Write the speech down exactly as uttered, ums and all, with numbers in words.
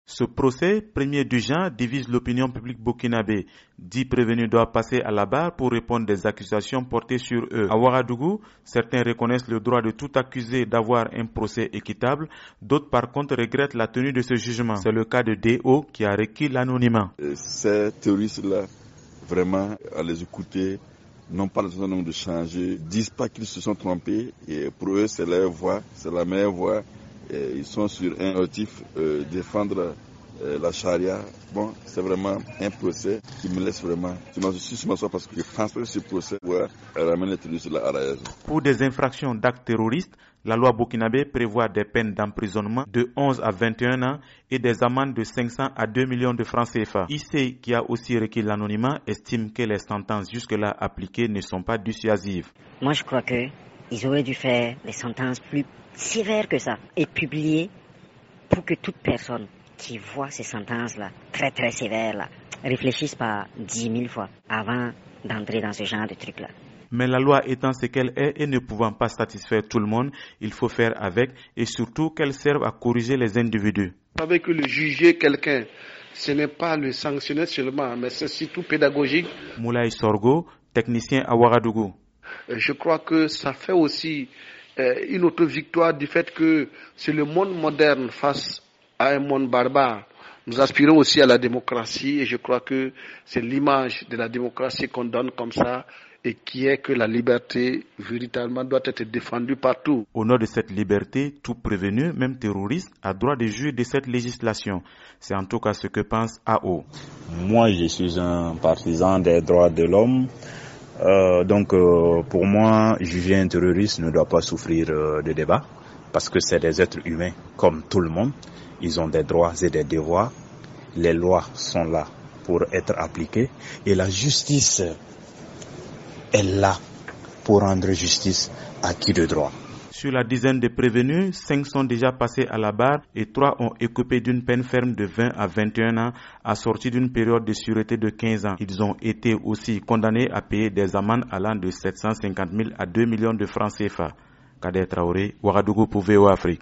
Ce procès, premier du genre, divise l'opinion publique burkinabé. Dix prévenus doivent passer à la barre pour répondre des accusations portées sur eux. À Ouagadougou, certains reconnaissent le droit de tout accusé d'avoir un procès équitable. D'autres, par contre, regrettent la tenue de ce jugement. C'est le cas de D O qui a requis l'anonymat. Ces terroristes-là, vraiment, à les écouter, n'ont pas le besoin de changer, disent pas qu'ils se sont trompés. Et pour eux, c'est leur voie, c'est la meilleure voie. Et ils sont sur un motif, euh, défendre euh, la charia. Bon, c'est vraiment un procès qui me laisse vraiment... Je suis sur ma soie parce que je pense que ce procès va ramener les terroristes à la raison. Pour des infractions d'actes terroristes, la loi burkinabé prévoit des peines d'emprisonnement de onze à vingt et un ans et des amendes de cinq cents à deux millions de francs C F A. I C, qui a aussi requis l'anonymat, estime que les sentences jusque-là appliquées ne sont pas dissuasives. Moi, je crois qu'ils auraient dû faire des sentences plus sévères que ça et publier pour que toute personne qui voit ces sentences-là, très très sévères-là, réfléchisse pas dix mille fois avant d'entrer dans ce genre de trucs-là. Mais la loi étant ce qu'elle est et ne pouvant pas satisfaire tout le monde, il faut faire avec et surtout qu'elle serve à corriger les individus. Vous savez que le juger quelqu'un, ce n'est pas le sanctionner seulement, mais c'est surtout pédagogique. Moulay Sorgo, technicien à Ouagadougou. Je crois que ça fait aussi euh, une autre victoire du fait que c'est le monde moderne face à un monde barbare. Nous aspirons aussi à la démocratie et je crois que c'est l'image de la démocratie qu'on donne comme ça et qui est que la liberté véritablement doit être défendue partout. Au nom de cette liberté, tout prévenu, même terroriste, a droit de jouir de cette législation. C'est en tout cas ce que pense A O. Moi, je suis un partisan des droits de l'homme. Euh, donc, euh, pour moi, juger un terroriste ne doit pas souffrir euh, de débat parce que c'est des êtres humains comme tout le monde. Ils ont des droits et des devoirs. Les lois sont là pour être appliquées et la justice est là pour rendre justice à qui de droit. Sur la dizaine de prévenus, cinq sont déjà passés à la barre et trois ont écopé d'une peine ferme de vingt à vingt et un ans, assortie d'une période de sûreté de quinze ans. Ils ont été aussi condamnés à payer des amendes allant de sept cent cinquante mille à deux millions de francs C F A. Kader Traoré, Ouagadougou pour V O Afrique.